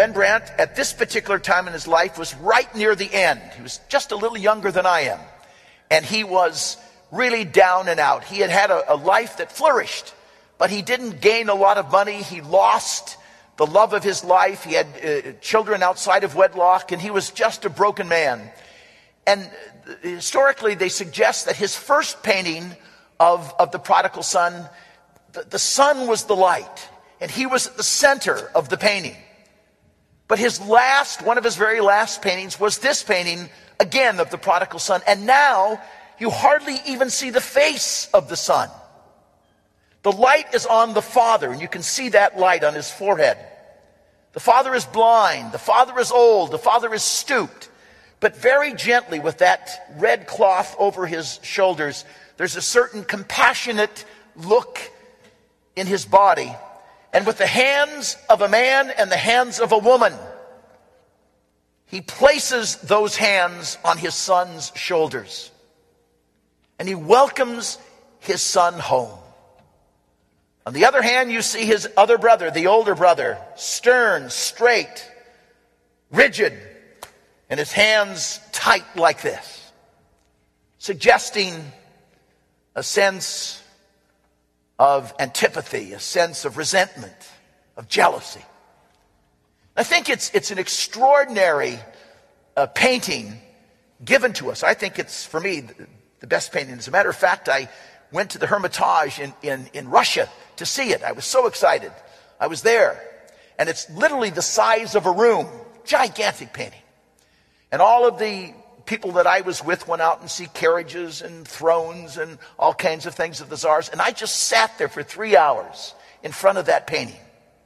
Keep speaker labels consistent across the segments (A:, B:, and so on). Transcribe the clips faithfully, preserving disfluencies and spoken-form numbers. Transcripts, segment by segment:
A: Rembrandt, at this particular time in his life, was right near the end. He was just a little younger than I am. And he was really down and out. He had had a, a life that flourished, but he didn't gain a lot of money. He lost the love of his life. He had uh, children outside of wedlock, and he was just a broken man. And historically, they suggest that his first painting of, of the prodigal son, the, the sun was the light, and he was at the center of the painting. But his last, one of his very last paintings was this painting, again, of the prodigal son. And now you hardly even see the face of the son. The light is on the father, and you can see that light on his forehead. The father is blind. The father is old. The father is stooped. But very gently, with that red cloth over his shoulders, there's a certain compassionate look in his body. And with the hands of a man and the hands of a woman, he places those hands on his son's shoulders. And he welcomes his son home. On the other hand, you see his other brother, the older brother, stern, straight, rigid, and his hands tight like this, suggesting a sense of antipathy, a sense of resentment, of jealousy. I think it's it's an extraordinary uh, painting given to us. I think it's, for me, the, the best painting. As a matter of fact, I went to the Hermitage in, in, in Russia to see it. I was so excited. I was there. And it's literally the size of a room. Gigantic painting. And all of the people that I was with went out and see carriages and thrones and all kinds of things of the czars. And I just sat there for three hours in front of that painting.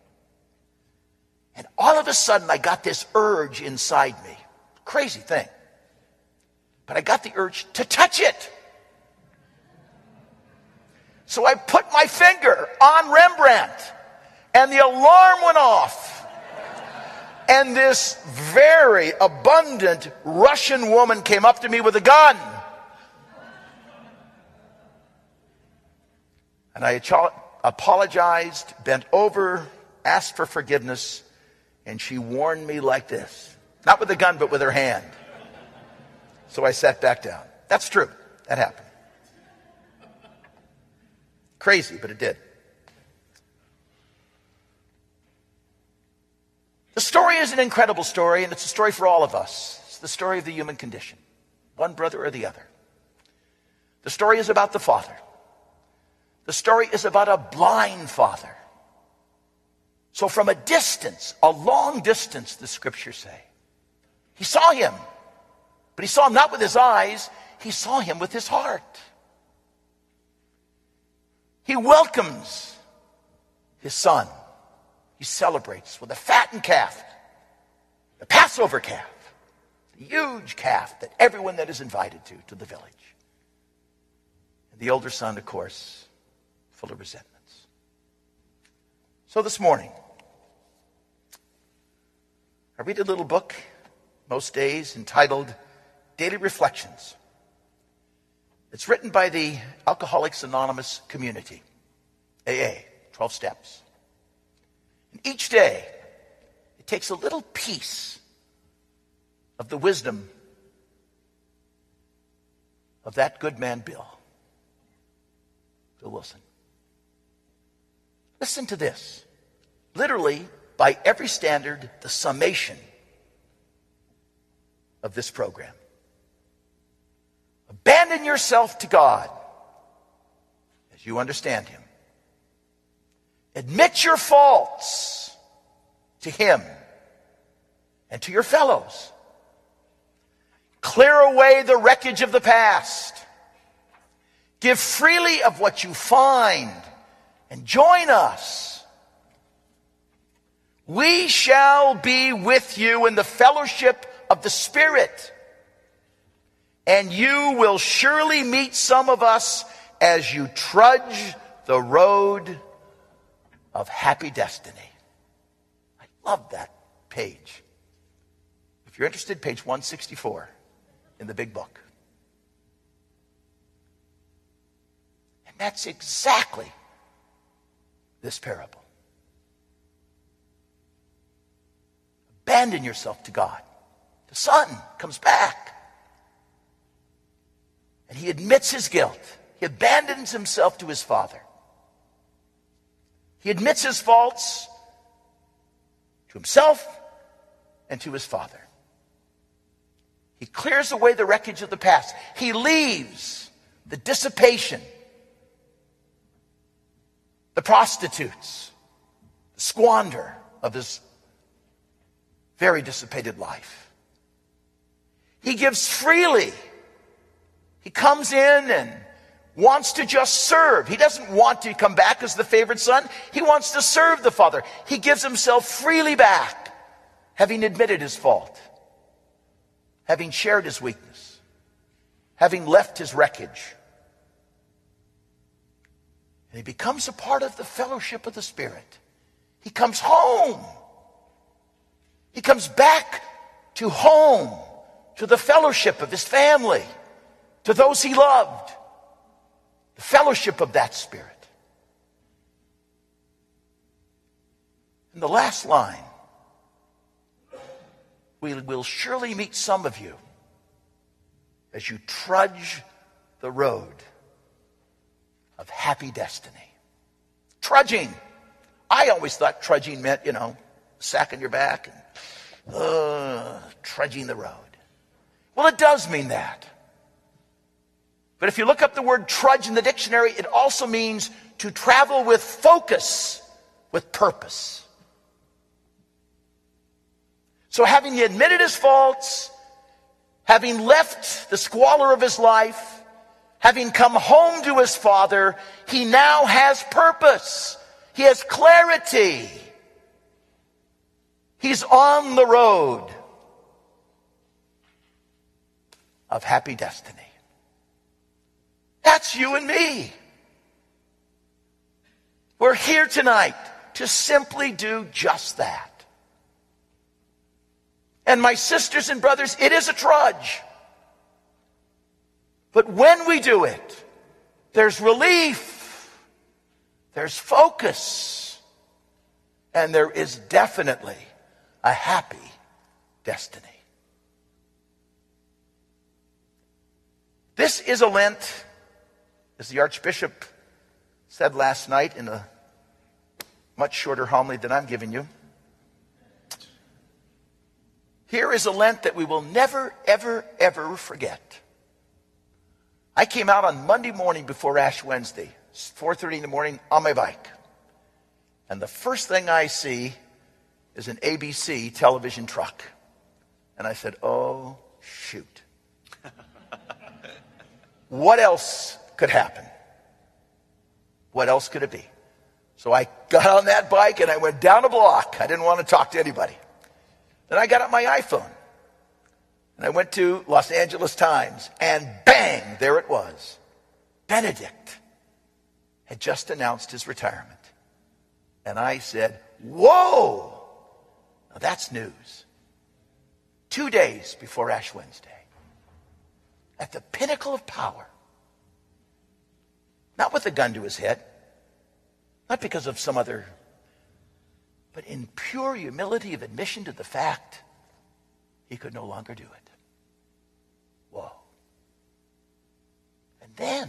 A: And all of a sudden I got this urge inside me. Crazy thing. But I got the urge to touch it. So I put my finger on Rembrandt, and the alarm went off. And this very abundant Russian woman came up to me with a gun. And I apologized, bent over, asked for forgiveness, and she warned me like this. Not with a gun, but with her hand. So I sat back down. That's true. That happened. Crazy, but it did. The story is an incredible story, and it's a story for all of us. It's the story of the human condition, one brother or the other. The story is about the father. The story is about a blind father. So from a distance, a long distance, the scriptures say, he saw him. But he saw him not with his eyes, he saw him with his heart. He welcomes his son. He celebrates with a fattened calf, the Passover calf, the huge calf that everyone that is invited to, to the village. And the older son, of course, full of resentments. So this morning, I read a little book most days entitled Daily Reflections. It's written by the Alcoholics Anonymous community, A A, twelve steps. And each day, it takes a little piece of the wisdom of that good man, Bill. Bill Wilson. Listen to this. Literally, by every standard, the summation of this program. Abandon yourself to God as you understand Him. Admit your faults to Him and to your fellows. Clear away the wreckage of the past. Give freely of what you find and join us. We shall be with you in the fellowship of the Spirit. And you will surely meet some of us as you trudge the road of happy destiny. I love that page. If you're interested, page one sixty-four in the big book. And that's exactly this parable. abandon yourself to God. The son comes back. And he admits his guilt. He abandons himself to his father. He admits his faults to himself and to his father. He clears away the wreckage of the past. He leaves the dissipation, the prostitutes, the squander of his very dissipated life. He gives freely. He comes in and wants to just serve. He doesn't want to come back as the favored son. He wants to serve the father. He gives himself freely back, having admitted his fault, having shared his weakness, having left his wreckage. And he becomes a part of the fellowship of the Spirit. He comes home. He comes back to home, to the fellowship of his family, to those he loved, the fellowship of that Spirit. And the last line, we will surely meet some of you as you trudge the road of happy destiny. Trudging. I always thought trudging meant, you know, sack on your back and uh, trudging the road. Well, it does mean that. But if you look up the word trudge in the dictionary, it also means to travel with focus, with purpose. So having admitted his faults, having left the squalor of his life, having come home to his father, he now has purpose. He has clarity. He's on the road of happy destiny. That's you and me. We're here tonight to simply do just that. And my sisters and brothers, it is a trudge. But when we do it, there's relief, there's focus, and there is definitely a happy destiny. This is a Lent, as the Archbishop said last night in a much shorter homily than I'm giving you. Here is a Lent that we will never, ever, ever forget. I came out on Monday morning before Ash Wednesday, four thirty in the morning, on my bike. And the first thing I see is an A B C television truck. And I said, oh, shoot. What else could happen? What else could it be? So I got on that bike and I went down a block. I didn't want to talk to anybody. Then I got up my iPhone and I went to Los Angeles Times, and bang, there it was. Benedict had just announced his retirement. And I said, whoa, now that's news. Two days before Ash Wednesday, at the pinnacle of power, not with a gun to his head, not because of some other, but in pure humility of admission to the fact he could no longer do it. Whoa. And then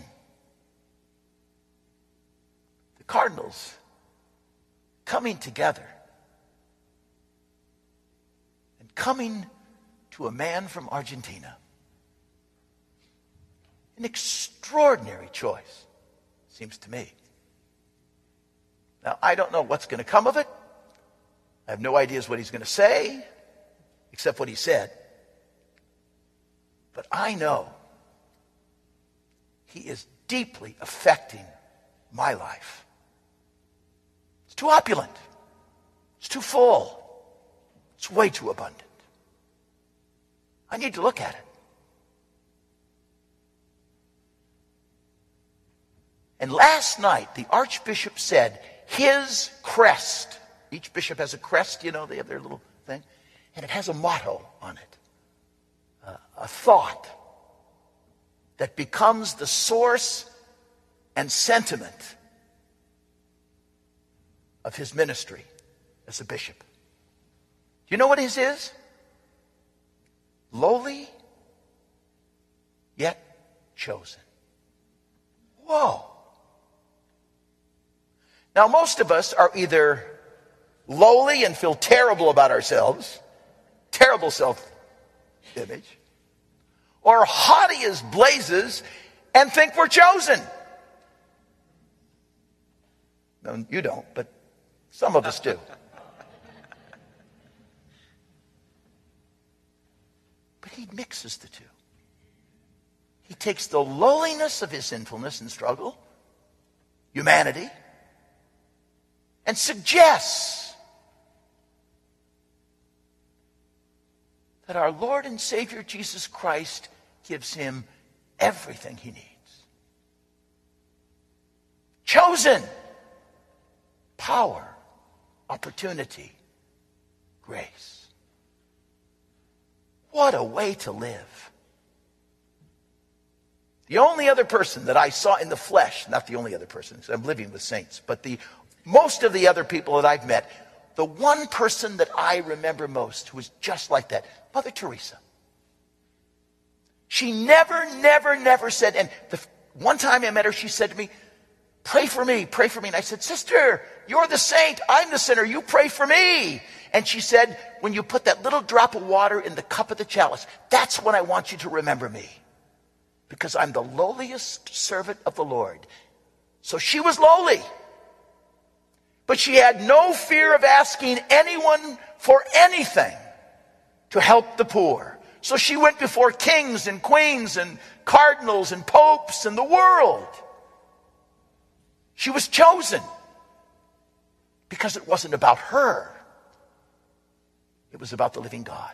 A: the Cardinals coming together and coming to a man from Argentina. An extraordinary choice, seems to me. Now, I don't know what's going to come of it. I have no ideas what he's going to say, except what he said. But I know he is deeply affecting my life. It's too opulent. It's too full. It's way too abundant. I need to look at it. And last night, the Archbishop said his crest, each bishop has a crest, you know, they have their little thing, and it has a motto on it, uh, a thought that becomes the source and sentiment of his ministry as a bishop. Do You know what his is? Lowly, yet chosen. Whoa. Now, most of us are either lowly and feel terrible about ourselves, terrible self-image, or haughty as blazes and think we're chosen. No, you don't, but some of us do. But he mixes the two. He takes the lowliness of his sinfulness and struggle, humanity, and suggests that our Lord and Savior Jesus Christ gives him everything he needs. Chosen. Power. Opportunity. Grace. What a way to live. The only other person that I saw in the flesh, not the only other person, because I'm living with saints, but the most of the other people that I've met, the one person that I remember most who was just like that, Mother Teresa. She never, never, never said, and the one time I met her, she said to me, pray for me, pray for me. And I said, sister, you're the saint, I'm the sinner, you pray for me. And she said, when you put that little drop of water in the cup of the chalice, that's when I want you to remember me. Because I'm the lowliest servant of the Lord. So she was lowly. But she had no fear of asking anyone for anything to help the poor. So she went before kings and queens and cardinals and popes and the world. She was chosen because it wasn't about her. It was about the living God.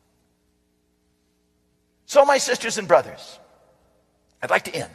A: So, my sisters and brothers, I'd like to end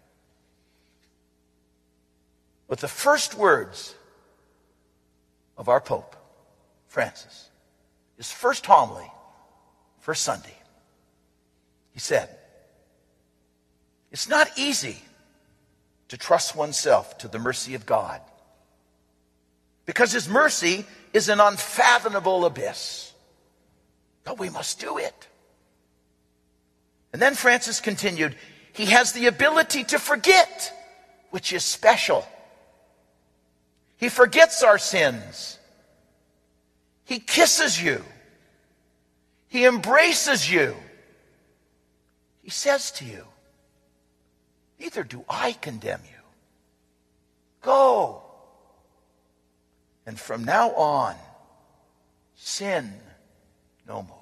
A: with the first words of our Pope, Francis, his first homily, first Sunday. He said, it's not easy to trust oneself to the mercy of God, because his mercy is an unfathomable abyss. But we must do it. And then Francis continued, he has the ability to forget, which is special. He forgets our sins. He kisses you. He embraces you. He says to you, neither do I condemn you. Go. And from now on, sin no more.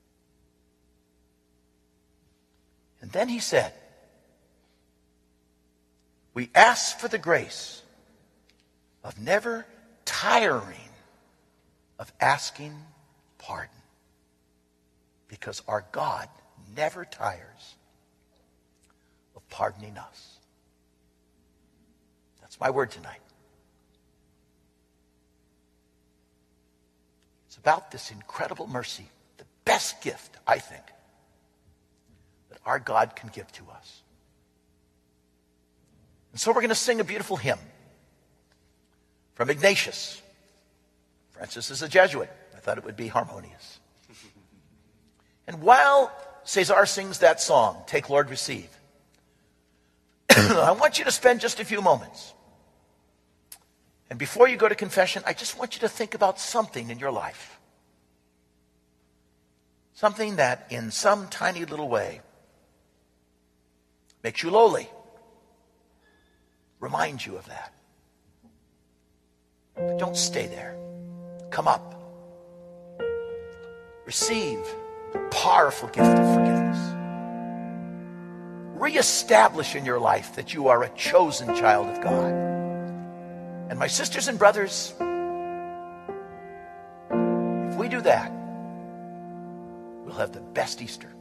A: And then he said, we ask for the grace of never tiring of asking pardon, because our God never tires of pardoning us. That's my word tonight. It's about this incredible mercy, the best gift, I think, that our God can give to us. And so we're going to sing a beautiful hymn from Ignatius. Francis is a Jesuit. I thought it would be harmonious. And while Cesar sings that song, Take, Lord, Receive, I want you to spend just a few moments. And before you go to confession, I just want you to think about something in your life. Something that in some tiny little way makes you lowly. Reminds you of that. But don't stay there. Come up. Receive the powerful gift of forgiveness. Reestablish in your life that you are a chosen child of God. And my sisters and brothers, if we do that, we'll have the best Easter